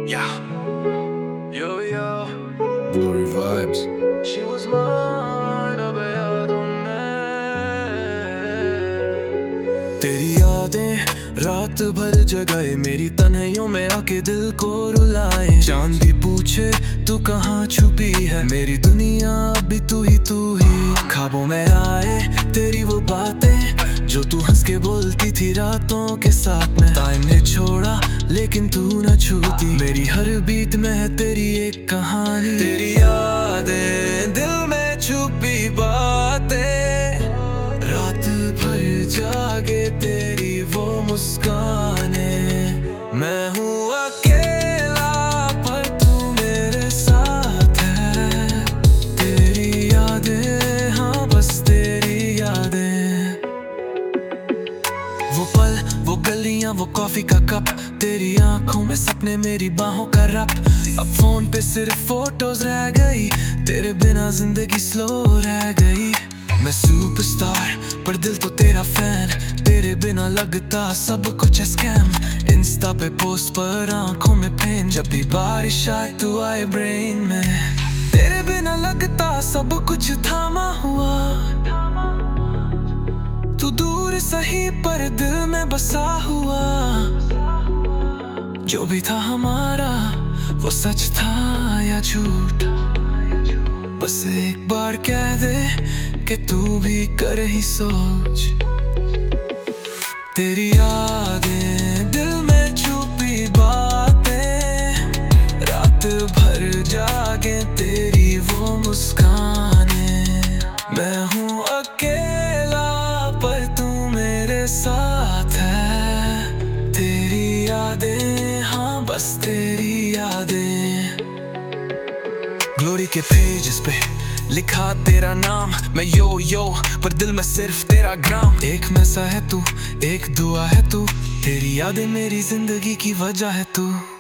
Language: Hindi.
Yeah. Yo, yo. Glory vibes. She was mine, अब यादों में तेरी यादें रात भर जगाए, मेरी तन्हाइयों में आके दिल को रुलाए। चांद भी पूछे तू कहाँ छुपी है, मेरी दुनिया अभी तू ही ख्वाबों में आए तेरी वो बातें जो तू हंस के बोलती थी रातों के साथ में। टाइम ने छोड़ा लेकिन तू न छूती, मेरी हर बीत में है तेरी एक कहानी। तेरी यादें दिल में छुपी बातें, रात भर जागे तेरी वो मुस्कानें। मैं हूँ अकेला पर तू मेरे साथ है, तेरी यादें, हाँ बस तेरी यादें। वो पल, वो गलियां, वो कॉफी का कप, तेरी आंखों में सपने, मेरी बाहों का रब। अब फोन पे सिर्फ फोटोज रह गई, तेरे बिना जिंदगी स्लो रह गई। मैं सुपरस्टार पर दिल तो तेरा फैन, तेरे बिना लगता सब कुछ है स्कैम। इंस्टा पे पोस्ट पर आंखों में पेन, जब भी बारिश आए तू आए ब्रेन में। तेरे बिना लगता सब कुछ थामा हुआ, तू दूर सही पर दिल में बसा हुआ। जो भी था हमारा वो सच था या झूठ, बस एक बार कह दे कि तू भी कर ही सोच। तेरी यादें दिल में छुपी बातें, रात भर जागे तेरी वो मुस्कानें। मैं हूँ अकेला पर तू मेरे साथ है, तेरी यादें, हाँ बस तेरी यादें। ग्लोरी के पेजेस पे लिखा तेरा नाम, मैं यो पर दिल में सिर्फ तेरा ग्राम। एक मैसा है तू, एक दुआ है तू, तेरी यादें मेरी जिंदगी की वजह है तू।